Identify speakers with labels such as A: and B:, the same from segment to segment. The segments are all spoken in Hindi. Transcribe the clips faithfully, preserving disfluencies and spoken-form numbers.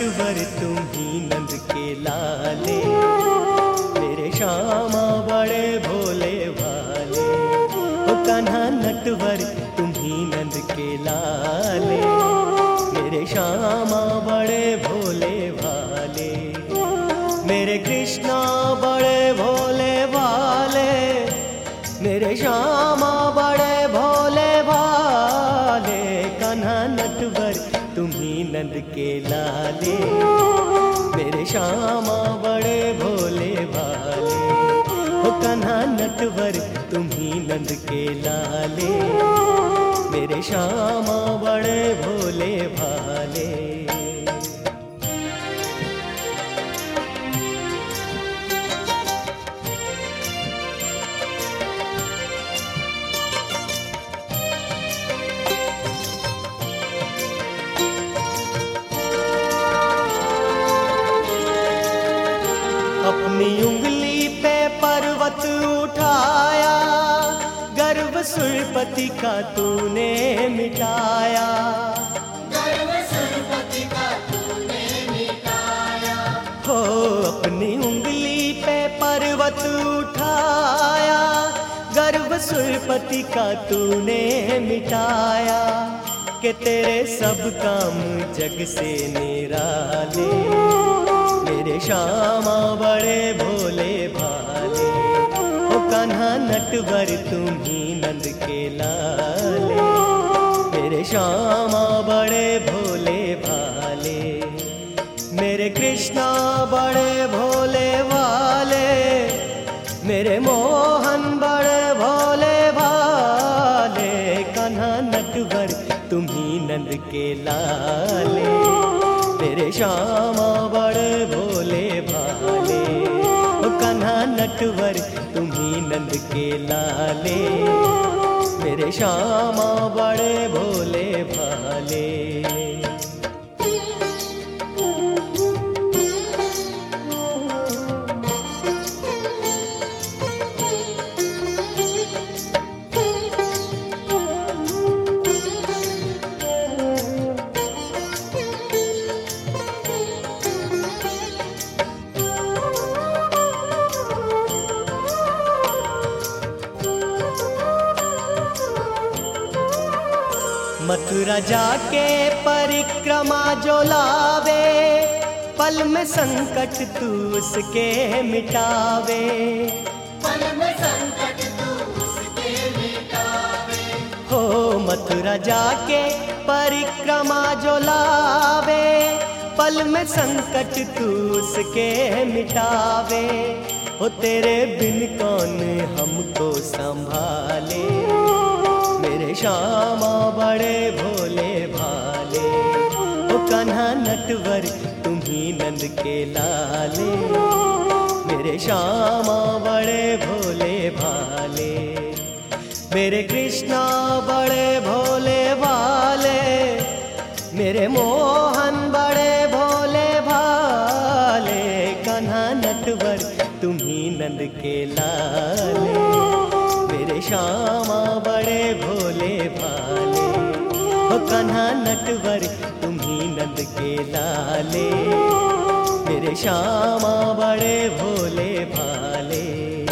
A: नटवर तुम ही नंद के लाले, मेरे श्यामा बड़े भोले भाले। ओ कान्हा नटवर तुम ही नंद के लाले, मेरे श्यामा बड़े भोले भाले। मेरे कृष्णा बड़े भोले भाले, मेरे श्यामा बड़े भोले भाले। कान्हा नटवर तुम ही नंद के लाले, मेरे श्यामा बड़े भोले भाले। ओ कान्हा नटवर तुम ही नंद के लाले, मेरे श्यामा बड़े भोले भाले। अपनी उंगली पे पर्वत उठाया, गर्व सुरपति का तूने मिटाया।
B: गर्व सुरपति का तूने मिटाया।
A: हो अपनी उंगली पे पर्वत उठाया, गर्व सुरपति का तूने मिटाया। कि तेरे सब काम जग से निराले, मेरे श्यामा बड़े भोले भाले। ओ कान्हा नटवर तुम ही नंद के लाले, मेरे श्यामा बड़े भोले भाले। मेरे कृष्णा बड़े भोले भाले, मेरे मोहन बड़े भोले भाले। कान्हा नटवर तुम ही नंद के लाले, मेरे श्यामा बड़े भोले भाले। ओ कान्हा नटवर तुम ही नंद के लाले, मेरे श्यामा बड़े भोले भाले। मथुरा जाके परिक्रमा जो लावे, पल में संकट तू उसके मिटावे।
B: पल में संकट तू उसके मिटावे।
A: हो मथुरा जाके परिक्रमा जो लावे, पल में संकट तू उसके मिटावे। हो तेरे बिन कौन हमको संभाले, मेरे श्यामा बड़े भोले भाले। ओ कान्हा नटवर तुम ही नंद के लाले, मेरे श्यामा बड़े भोले भाले। मेरे कृष्णा बड़े भोले भाले, मेरे मोहन बड़े भोले भाले। कान्हा नटवर तुम ही नंद के लाले, मेरे श्यामा बड़े भोले भाले। ओ कान्हा नटवर तुम ही नंद के लाले, मेरे श्यामा बड़े भोले भाले।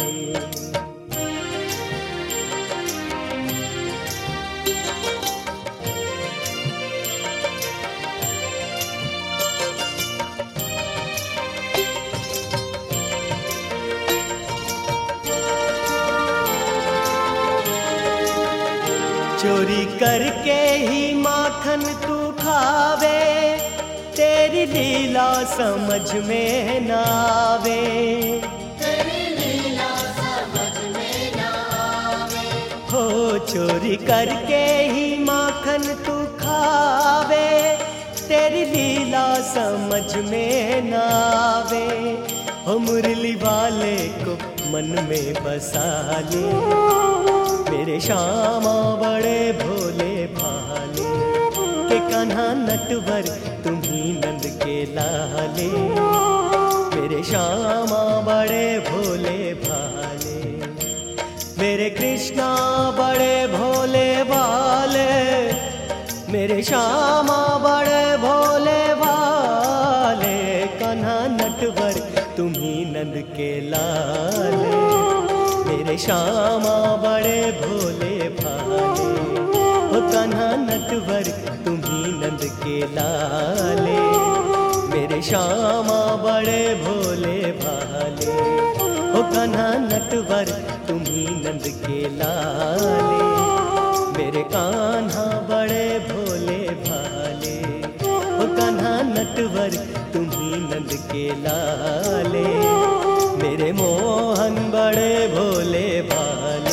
A: चोरी करके ही माखन तू खावे, तेरी लीला समझ में न आवे।
B: तेरी लीला समझ में न आवे।
A: हो चोरी करके ही माखन तू खावे, तेरी लीला समझ में न आवे। हो मुरली वाले को मन में बसा ले, मेरे श्यामा बड़े भोले भाले। के कान्हा नटवर तुम ही नंद के लाले, मेरे श्यामा बड़े भोले भाले। मेरे कृष्णा बड़े भोले भाले, मेरे श्यामा बड़े भोले भाले। नटवर तुम्ही नंद के लाले, मेरे श्यामा बड़े भोले भाले। ओ कान्हा नटवर तुम्ही नंद के लाले, मेरे श्यामा बड़े भोले भाले। ओ कान्हा नटवर तुम्ही नंद के लाले, मेरे कान्हा बड़े भोले भाले। ओ कान्हा नटवर तुम्ही नंद के लाले, मेरे मोहन बड़े भोले भाले।